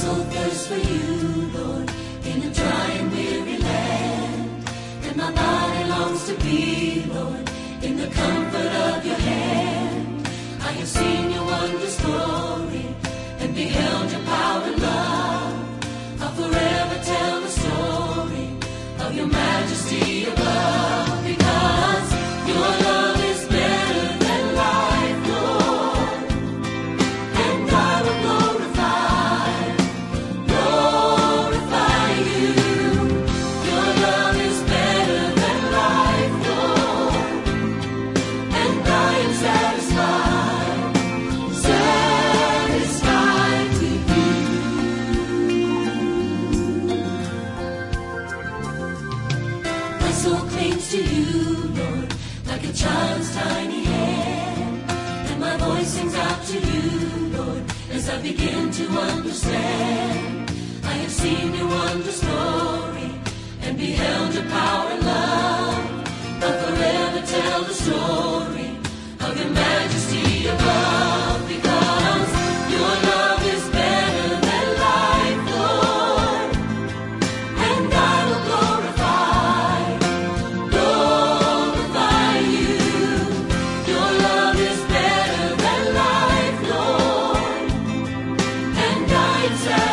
so thirst for you, Lord, in a dry and weary land. And my body longs to be, Lord, in the comfort of your hand. I have seen your wondrous glory and beheld your power and love. I'll forever tell the story of your majesty above, because your love is better than life, Lord, and I will glorify you. Your love is better than life, Lord, and I am satisfied with you. My soul clings to you, Lord, like a child's tiny hand, and my voice sings out to you, Lord, as I begin to understand. I have seen your wondrous glory and beheld your power and love. I'll forever tell the story of your majesty above, because your love is better than life, Lord, and I will glorify you. Your love is better than life, Lord, and I am satisfied.